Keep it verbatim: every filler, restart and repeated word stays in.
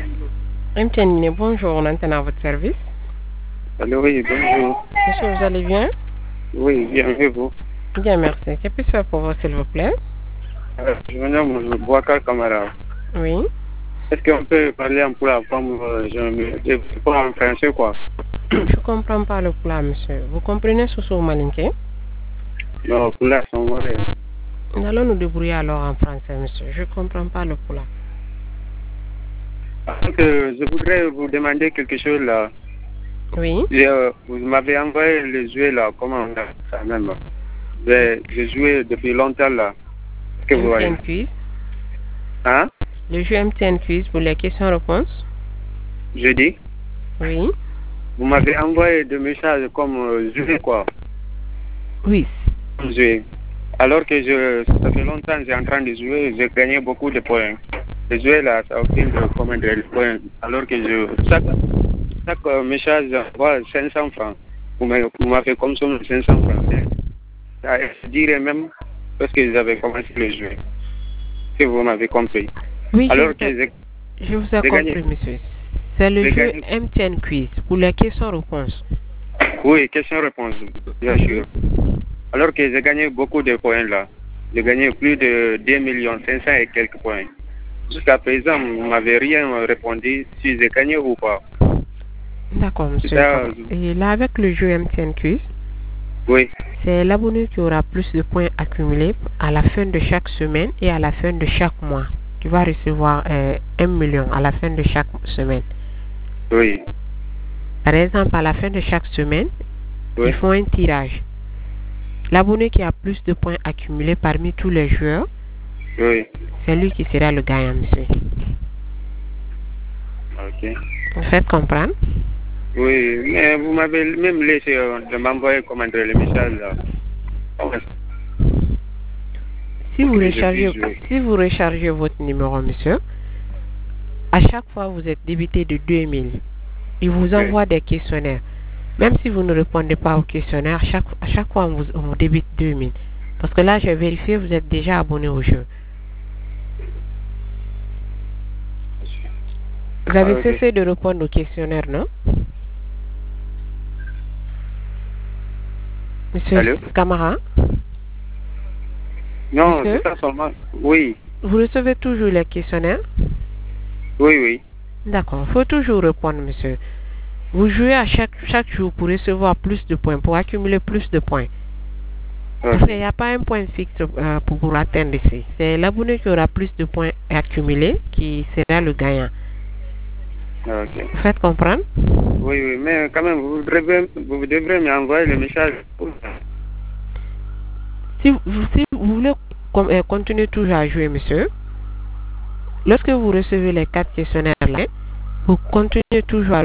M T N, bonjour, on entend à votre service. Allô, oui, bonjour. Monsieur, vous allez bien? Oui, bien, et vous? Bien, merci. Que puis-je faire pour vous, s'il vous plaît? Euh, je me nomme Bouakar Kamara. Oui. Est-ce qu'on peut parler un peu comme euh, je me je parle en français, quoi? Je ne comprends pas le plat, monsieur. Vous comprenez Soso Malinké? Non, pour là, c'est vrai. Nous allons nous débrouiller alors en français, monsieur. Je ne comprends pas le plat. Donc, euh, je voudrais vous demander quelque chose là. Oui. Je, euh, vous m'avez envoyé le jouet là, comment on a ça même? J'ai j'ai joué depuis longtemps là. Est-ce que vous voyez? M T N Quiz. Hein? Le jeu M T N Quiz pour les questions-réponses. Je dis? Oui. Vous m'avez envoyé des messages comme euh, jouer quoi? Oui. Jouer. Alors que je, ça fait longtemps que j'ai en train de jouer, j'ai gagné beaucoup de points. Le jouer là, ça obtient de combien de points. Alors que je, chaque, chaque euh, message, j'envoie cinq cents francs. Vous m'avez vous m'avez consommé cinq cents francs. Ça, je dirais même parce que j'avais commencé le jeu. Que vous m'avez compris. Oui, alors je, que vous ai, je vous ai compris, gagné, monsieur. C'est le jeu gagné. M T N Quiz pour les questions-réponses. Oui, question-réponse, bien sûr. Alors que j'ai gagné beaucoup de points là. J'ai gagné plus de deux millions cinq cents et quelques points. Jusqu'à présent, vous ne m'avez rien répondu si j'ai gagné ou pas. D'accord, monsieur. Ça, et là, avec le jeu M T N Quiz, oui. c'est l'abonné qui aura plus de points accumulés à la fin de chaque semaine et à la fin de chaque mois. Qui va recevoir euh, un million à la fin de chaque semaine. Oui. Par exemple, à la fin de chaque semaine, oui. ils font un tirage. L'abonné qui a plus de points accumulés parmi tous les joueurs, oui. c'est lui qui sera le gagnant, monsieur. Ok. Vous faites comprendre? Oui, mais vous m'avez même laissé euh, de m'envoyer comment dire, le message là. Si vous, rechargez, si vous rechargez votre numéro, monsieur, à chaque fois vous êtes débité de deux mille. Il vous envoie oui. des questionnaires. Même si vous ne répondez pas aux questionnaires, à chaque, à chaque fois on vous, on vous débite deux mille. Parce que là, j'ai vérifié, vous êtes déjà abonné au jeu. Vous avez ah, okay. cessé de répondre aux questionnaires, non? Monsieur Allô? Camara? Non, c'est pas seulement. Oui. Vous recevez toujours les questionnaires? Oui, oui. D'accord. Il faut toujours répondre, monsieur. Vous jouez à chaque, chaque jour pour recevoir plus de points, pour accumuler plus de points. Okay. Parce qu'il n'y a pas un point fixe euh, pour, pour atteindre ici. C'est l'abonné qui aura plus de points accumulés qui sera le gagnant. Okay. Vous faites comprendre? Oui, oui, mais quand même, vous devrez, vous devrez m'envoyer le message. Si, si vous voulez continuer toujours à jouer, monsieur, lorsque vous recevez les quatre questionnaires là, vous continuez toujours à